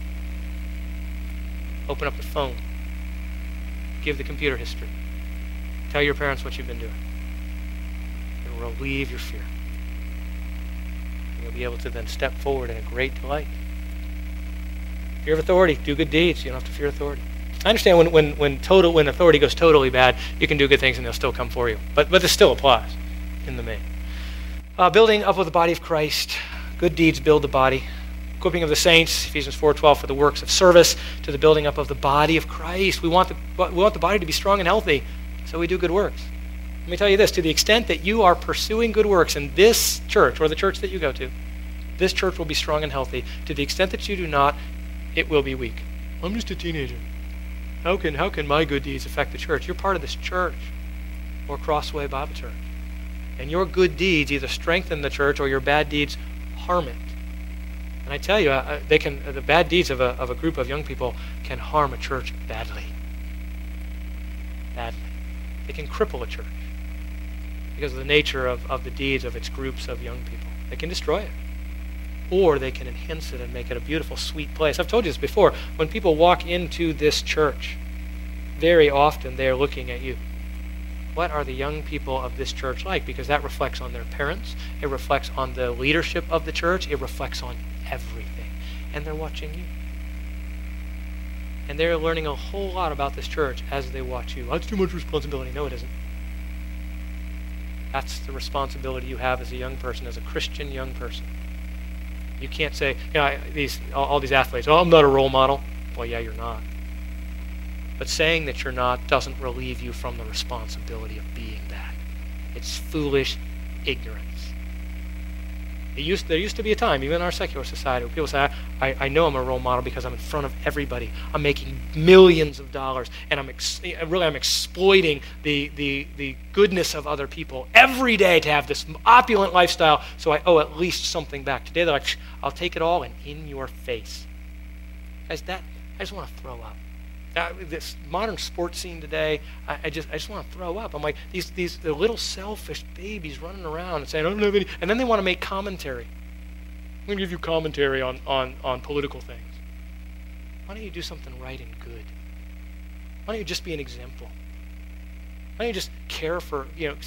Speaker 1: Open up the phone. Give the computer history. Tell your parents what you've been doing. It will relieve your fear. You'll be able to then step forward in a great delight. Fear of authority. Do good deeds. You don't have to fear authority. I understand when authority goes totally bad, you can do good things and they'll still come for you. But this still applies in the main. Building up of the body of Christ. Good deeds build the body. Equipping of the saints, Ephesians 4:12, for the works of service, to the building up of the body of Christ. We want the body to be strong and healthy, so we do good works. Let me tell you this, to the extent that you are pursuing good works in this church, or the church that you go to, this church will be strong and healthy. To the extent that you do not, it will be weak. I'm just a teenager. How can my good deeds affect the church? You're part of this church, or Crossway Bible Church. And your good deeds either strengthen the church or your bad deeds harm it. And I tell you, the bad deeds of a group of young people can harm a church badly. Badly. They can cripple a church because of the nature of the deeds of its groups of young people. They can destroy it. Or they can enhance it and make it a beautiful, sweet place. I've told you this before. When people walk into this church, very often they are looking at you. What are the young people of this church like? Because that reflects on their parents. It reflects on the leadership of the church. It reflects on everything. And they're watching you. And they're learning a whole lot about this church as they watch you. That's too much responsibility. No, it isn't. That's the responsibility you have as a young person, as a Christian young person. You can't say, all these athletes, I'm not a role model. Well, yeah, you're not. But saying that you're not doesn't relieve you from the responsibility of being that. It's foolish ignorance. There used to be a time, even in our secular society, where people say, I know I'm a role model because I'm in front of everybody. I'm making millions of dollars, and I'm exploiting the goodness of other people every day to have this opulent lifestyle, so I owe at least something back. Today they're like, I'll take it all and in your face. Guys, I just want to throw up. This modern sports scene today, I just want to throw up. I'm like, these little selfish babies running around and saying, I don't have any, and then they want to make commentary. I'm going to give you commentary on political things. Why don't you do something right and good? Why don't you just be an example? Why don't you just care for,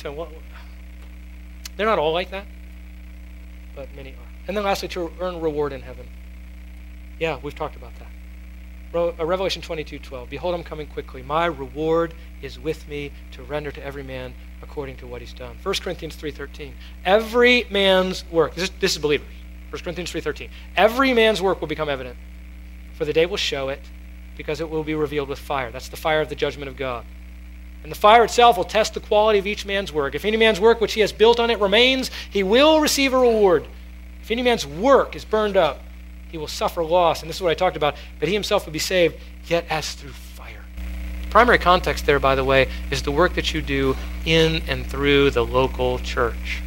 Speaker 1: they're not all like that, but many are. And then lastly, to earn reward in heaven. Yeah, we've talked about that. Revelation 22:12. Behold, I'm coming quickly. My reward is with me to render to every man according to what he's done. 1 Corinthians 3:13. Every man's work. This is believers. 1 Corinthians 3:13. Every man's work will become evident, for the day will show it, because it will be revealed with fire. That's the fire of the judgment of God. And the fire itself will test the quality of each man's work. If any man's work which he has built on it remains, he will receive a reward. If any man's work is burned up, he will suffer loss, and this is what I talked about, but he himself will be saved, yet as through fire. The primary context there, by the way, is the work that you do in and through the local church.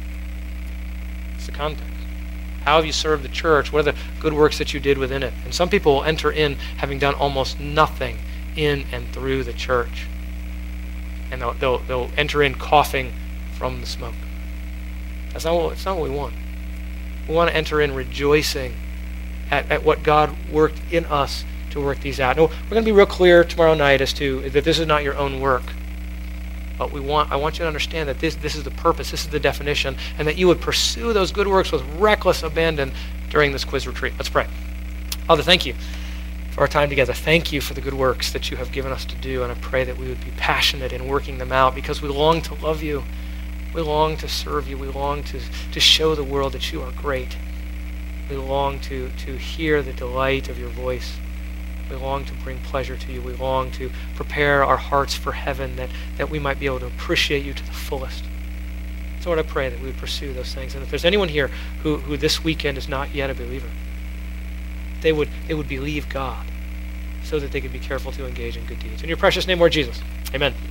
Speaker 1: It's the context. How have you served the church? What are the good works that you did within it? And some people will enter in having done almost nothing in and through the church. And they'll enter in coughing from the smoke. That's not what we want. We want to enter in rejoicing at what God worked in us to work these out. No, we're going to be real clear tomorrow night as to that this is not your own work. But I want you to understand that this is the purpose, this is the definition, and that you would pursue those good works with reckless abandon during this quiz retreat. Let's pray. Father, thank you for our time together. Thank you for the good works that you have given us to do, and I pray that we would be passionate in working them out because we long to love you. We long to serve you. We long to show the world that you are great. We long to hear the delight of your voice. We long to bring pleasure to you. We long to prepare our hearts for heaven that we might be able to appreciate you to the fullest. So Lord, I pray that we would pursue those things. And if there's anyone here who this weekend is not yet a believer, they would believe God so that they could be careful to engage in good deeds. In your precious name, Lord Jesus. Amen.